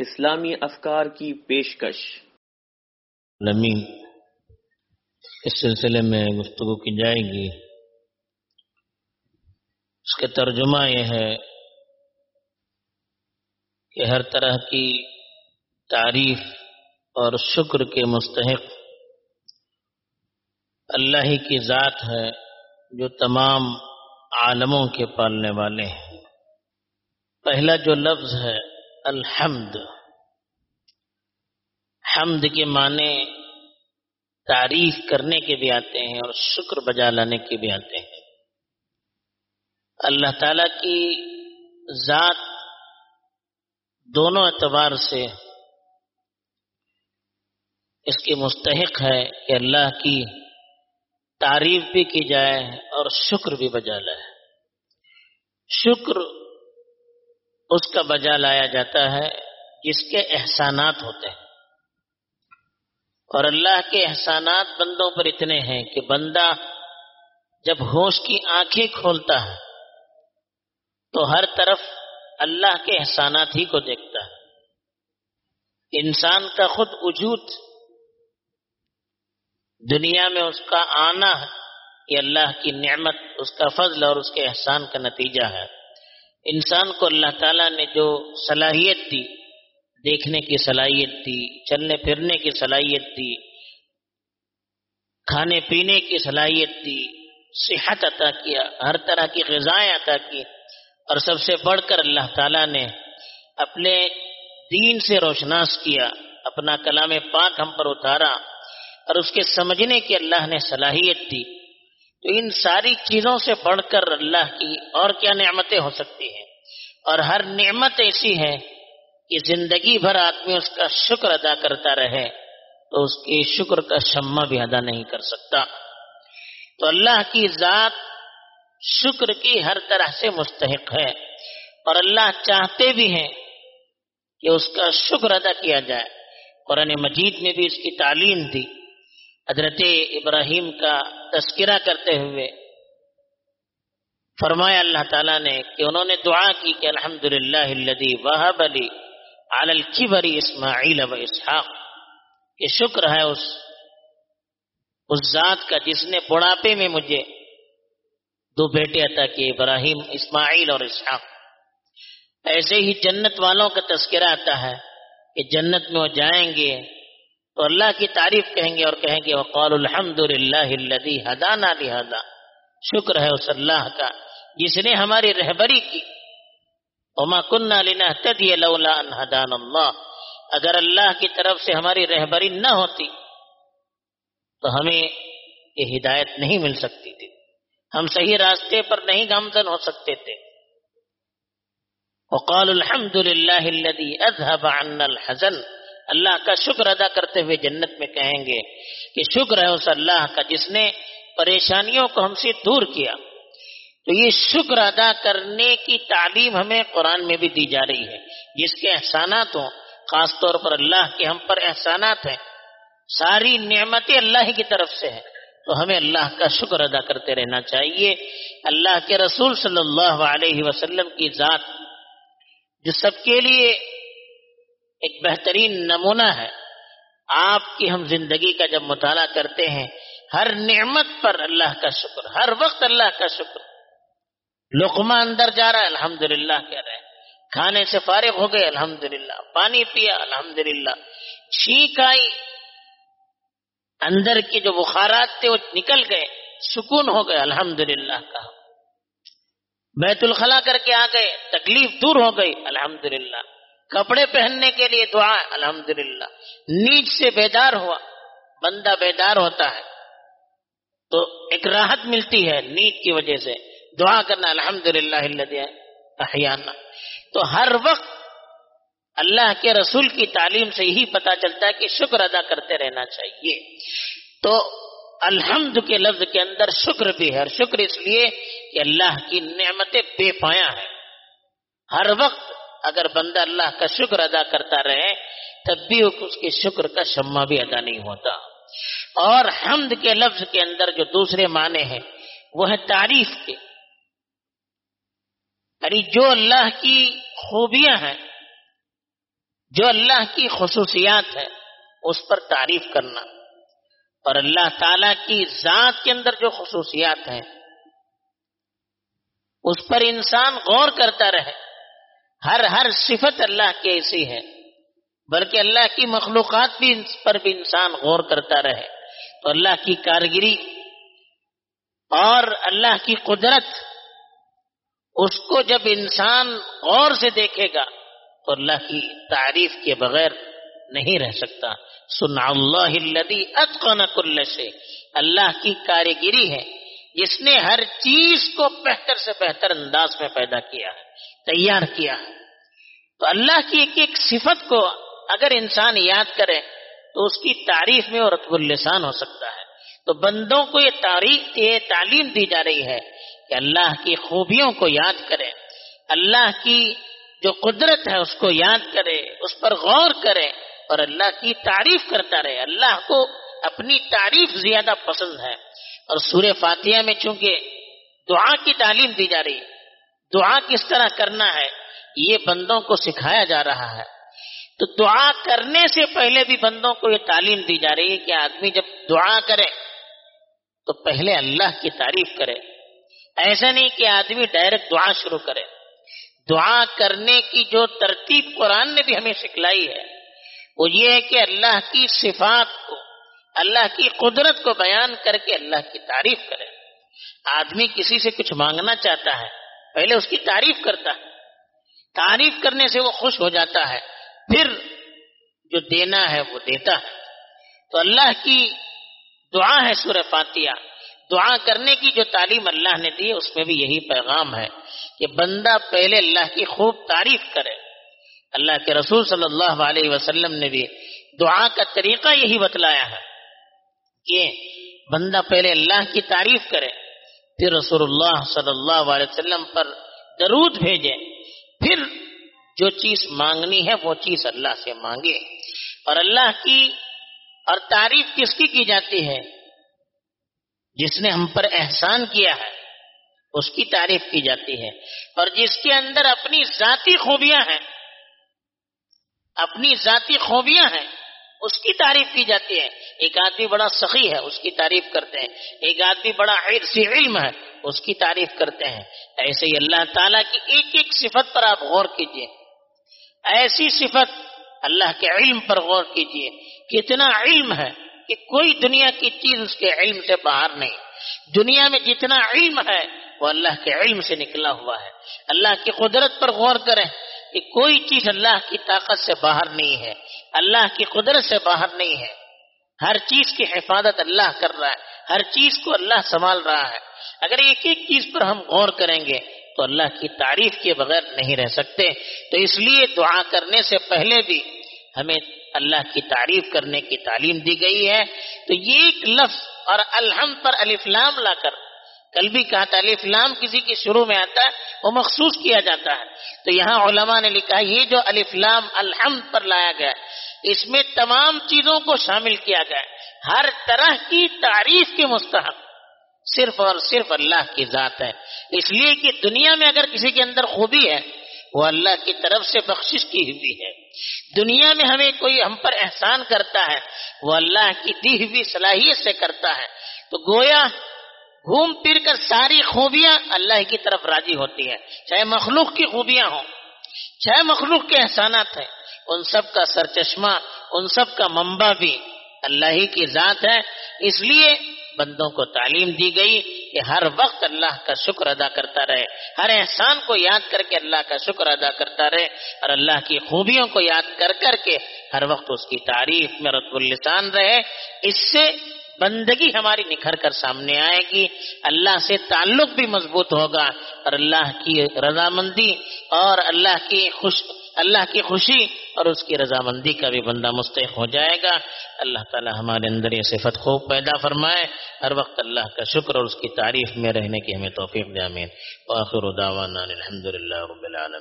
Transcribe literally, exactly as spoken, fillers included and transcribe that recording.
اسلامی افکار کی پیشکش۔ لمین اس سلسلے میں گفتگو کی جائے گی، اس کا ترجمہ یہ ہے کہ ہر طرح کی تعریف اور شکر کے مستحق اللہ ہی کی ذات ہے جو تمام عالموں کے پالنے والے ہیں۔ پہلا جو لفظ ہے الحمد، حمد کے معنی تعریف کرنے کے بھی آتے ہیں اور شکر بجا لانے کے بھی آتے ہیں۔ اللہ تعالی کی ذات دونوں اعتبار سے اس کی مستحق ہے کہ اللہ کی تعریف بھی کی جائے اور شکر بھی بجا لائے۔ شکر اس کا بجا لایا جاتا ہے جس کے احسانات ہوتے ہیں، اور اللہ کے احسانات بندوں پر اتنے ہیں کہ بندہ جب ہوش کی آنکھیں کھولتا ہے تو ہر طرف اللہ کے احسانات ہی کو دیکھتا ہے۔ انسان کا خود وجود، دنیا میں اس کا آنا، یہ اللہ کی نعمت، اس کا فضل اور اس کے احسان کا نتیجہ ہے۔ انسان کو اللہ تعالیٰ نے جو صلاحیت دی، دیکھنے کی صلاحیت دی، چلنے پھرنے کی صلاحیت دی، کھانے پینے کی صلاحیت دی، صحت عطا کیا، ہر طرح کی غذائیں عطا کی، اور سب سے بڑھ کر اللہ تعالیٰ نے اپنے دین سے روشناس کیا، اپنا کلام پاک ہم پر اتارا اور اس کے سمجھنے کی اللہ نے صلاحیت دی۔ تو ان ساری چیزوں سے بڑھ کر اللہ کی اور کیا نعمتیں ہو سکتی ہیں، اور ہر نعمت ایسی ہے کہ زندگی بھر آدمی اس کا شکر ادا کرتا رہے تو اس کی شکر کا شمع بھی ادا نہیں کر سکتا۔ تو اللہ کی ذات شکر کی ہر طرح سے مستحق ہے، اور اللہ چاہتے بھی ہیں کہ اس کا شکر ادا کیا جائے۔ قرآن مجید میں بھی اس کی تعلیم دی۔ حضرت ابراہیم کا تذکرہ کرتے ہوئے فرمایا اللہ تعالیٰ نے کہ انہوں نے دعا کی کہ الحمدللہ الذی وہب لی علی الکبر اسماعیل و اسحاق، یہ شکر ہے اس اس ذات کا جس نے بڑھاپے میں مجھے دو بیٹے عطا کیے، ابراہیم، اسماعیل اور اسحاق۔ ایسے ہی جنت والوں کا تذکرہ آتا ہے کہ جنت میں وہ جائیں گے تو اللہ کی تعریف کہیں گے اور کہیں گے وقالوا الحمد للہ الذی ہدانا لہذا، شکر ہے اس اللہ کا جس نے ہماری رہبری کی۔ وما كنا لنهتدی لولا ان ہدانا اللہ، اگر اللہ کی طرف سے ہماری رہبری نہ ہوتی تو ہمیں یہ ہدایت نہیں مل سکتی تھی، ہم صحیح راستے پر نہیں گامزن ہو سکتے تھے۔ وقالوا الحمد للہ الذی اذهب عنا الحزن، اللہ کا شکر ادا کرتے ہوئے جنت میں کہیں گے کہ شکر ہے اس اللہ کا جس نے پریشانیوں کو ہم سے دور کیا۔ تو یہ شکر ادا کرنے کی تعلیم ہمیں قرآن میں بھی دی جا رہی ہے، جس کے احسانات ہوں، خاص طور پر اللہ کے ہم پر احسانات ہیں، ساری نعمتیں اللہ ہی کی طرف سے ہیں، تو ہمیں اللہ کا شکر ادا کرتے رہنا چاہیے۔ اللہ کے رسول صلی اللہ علیہ وسلم کی ذات جو سب کے لیے ایک بہترین نمونہ ہے، آپ کی ہم زندگی کا جب مطالعہ کرتے ہیں، ہر نعمت پر اللہ کا شکر، ہر وقت اللہ کا شکر۔ لقمہ اندر جا رہا ہے الحمدللہ کہہ رہے ہیں، کھانے سے فارغ ہو گئے الحمدللہ، پانی پیا الحمدللہ، چھینک آئی، اندر کے جو بخارات تھے وہ نکل گئے، سکون ہو گئے الحمدللہ کہا، بیت الخلا کر کے آ گئے، تکلیف دور ہو گئی الحمدللہ، کپڑے پہننے کے لیے دعا الحمدللہ، نیند سے بیدار ہوا، بندہ بیدار ہوتا ہے تو ایک راحت ملتی ہے نیند کی وجہ سے، دعا کرنا الحمدللہ الذی احیانا۔ تو ہر وقت اللہ کے رسول کی تعلیم سے یہی پتا چلتا ہے کہ شکر ادا کرتے رہنا چاہیے۔ تو الحمد کے لفظ کے اندر شکر بھی ہے، اور شکر اس لیے کہ اللہ کی نعمتیں بے پایا ہیں۔ ہر وقت اگر بندہ اللہ کا شکر ادا کرتا رہے تب بھی اس کے شکر کا شمع بھی ادا نہیں ہوتا۔ اور حمد کے لفظ کے اندر جو دوسرے معنی ہیں وہ ہے تعریف کے، یعنی جو اللہ کی خوبیاں ہیں، جو اللہ کی خصوصیات ہے اس پر تعریف کرنا، اور اللہ تعالی کی ذات کے اندر جو خصوصیات ہیں اس پر انسان غور کرتا رہے. ہر ہر صفت اللہ کی ایسی ہے، بلکہ اللہ کی مخلوقات بھی اس پر بھی انسان غور کرتا رہے تو اللہ کی کارگری اور اللہ کی قدرت اس کو جب انسان غور سے دیکھے گا تو اللہ کی تعریف کے بغیر نہیں رہ سکتا. سنع اللہ الذی اتقن کل شیء، اللہ کی کاریگری ہے جس نے ہر چیز کو بہتر سے بہتر انداز میں پیدا کیا ہے، تیار کیا ہے. تو اللہ کی ایک ایک صفت کو اگر انسان یاد کرے تو اس کی تعریف میں اور رطب اللسان ہو سکتا ہے. تو بندوں کو یہ تعریف یہ تعلیم دی جا رہی ہے کہ اللہ کی خوبیوں کو یاد کرے، اللہ کی جو قدرت ہے اس کو یاد کرے، اس پر غور کرے اور اللہ کی تعریف کرتا رہے. اللہ کو اپنی تعریف زیادہ پسند ہے. اور سورہ فاتحہ میں چونکہ دعا کی تعلیم دی جا رہی ہے، دعا کس طرح کرنا ہے یہ بندوں کو سکھایا جا رہا ہے. تو دعا کرنے سے پہلے بھی بندوں کو یہ تعلیم دی جا رہی ہے کہ آدمی جب دعا کرے تو پہلے اللہ کی تعریف کرے. ایسا نہیں کہ آدمی ڈائریکٹ دعا شروع کرے. دعا کرنے کی جو ترتیب قرآن نے بھی ہمیں سکھلائی ہے وہ یہ ہے کہ اللہ کی صفات کو، اللہ کی قدرت کو بیان کر کے اللہ کی تعریف کرے. آدمی کسی سے کچھ مانگنا چاہتا ہے پہلے اس کی تعریف کرتا ہے، تعریف کرنے سے وہ خوش ہو جاتا ہے، پھر جو دینا ہے وہ دیتا ہے. تو اللہ کی دعا ہے سورہ فاتحہ. دعا کرنے کی جو تعلیم اللہ نے دی اس میں بھی یہی پیغام ہے کہ بندہ پہلے اللہ کی خوب تعریف کرے. اللہ کے رسول صلی اللہ علیہ وسلم نے بھی دعا کا طریقہ یہی بتلایا ہے کہ بندہ پہلے اللہ کی تعریف کرے، پھر رسول اللہ صلی اللہ علیہ وسلم پر درود بھیجے، پھر جو چیز مانگنی ہے وہ چیز اللہ سے مانگے. اور اللہ کی اور تعریف کس کی کی جاتی ہے؟ جس نے ہم پر احسان کیا ہے اس کی تعریف کی جاتی ہے. اور جس کے اندر اپنی ذاتی خوبیاں ہیں اپنی ذاتی خوبیاں ہیں اس کی تعریف کی جاتی ہے. ایک آدمی بڑا سخی ہے اس کی تعریف کرتے ہیں، ایک آدمی بڑا سی علم ہے اس کی تعریف کرتے ہیں. ایسے ہی اللہ تعالیٰ کی ایک ایک صفت پر آپ غور کیجئے. ایسی صفت اللہ کے علم پر غور کیجئے. کتنا علم ہے کہ کوئی دنیا کی چیز اس کے علم سے باہر نہیں. دنیا میں جتنا علم ہے وہ اللہ کے علم سے نکلا ہوا ہے. اللہ کی قدرت پر غور کریں کہ کوئی چیز اللہ کی طاقت سے باہر نہیں ہے، اللہ کی قدرت سے باہر نہیں ہے. ہر چیز کی حفاظت اللہ کر رہا ہے، ہر چیز کو اللہ سنبھال رہا ہے. اگر ایک ایک چیز پر ہم غور کریں گے تو اللہ کی تعریف کے بغیر نہیں رہ سکتے. تو اس لیے دعا کرنے سے پہلے بھی ہمیں اللہ کی تعریف کرنے کی تعلیم دی گئی ہے. تو یہ ایک لفظ اور الحمد پر الف لام لا کر، کل بھی کہا تھا الف لام کسی کے شروع میں آتا ہے وہ مخصوص کیا جاتا ہے. تو یہاں علماء نے لکھا یہ جو الف لام الحمد پر لایا گیا اس میں تمام چیزوں کو شامل کیا گیا. ہر طرح کی تعریف کے مستحق صرف اور صرف اللہ کی ذات ہے. اس لیے کہ دنیا میں اگر کسی کے اندر خوبی ہے وہ اللہ کی طرف سے بخشش کی ہوئی ہے. دنیا میں ہمیں کوئی ہم پر احسان کرتا ہے وہ اللہ کی دی ہوئی صلاحیت سے کرتا ہے. تو گویا گھوم پھر کر ساری خوبیاں اللہ کی طرف راضی ہوتی ہیں، چاہے مخلوق کی خوبیاں ہوں چاہے مخلوق کے احسانات ہیں، ان سب کا سرچشمہ ان سب کا منبع بھی اللہ ہی کی ذات ہے. اس لیے بندوں کو تعلیم دی گئی کہ ہر وقت اللہ کا شکر ادا کرتا رہے، ہر احسان کو یاد کر کے اللہ کا شکر ادا کرتا رہے اور اللہ کی خوبیوں کو یاد کر کر کے ہر وقت اس کی تعریف میں رطب اللسان رہے. اس سے بندگی ہماری نکھر کر سامنے آئے گی، اللہ سے تعلق بھی مضبوط ہوگا اور اللہ کی رضامندی اور اللہ کی خوش اللہ کی خوشی اور اس کی رضامندی کا بھی بندہ مستحق ہو جائے گا. اللہ تعالی ہمارے اندر یہ صفت خوب پیدا فرمائے، ہر وقت اللہ کا شکر اور اس کی تعریف میں رہنے کی ہمیں توفیق دے. آمین. وآخر دعوانا الحمدللہ رب العالمین.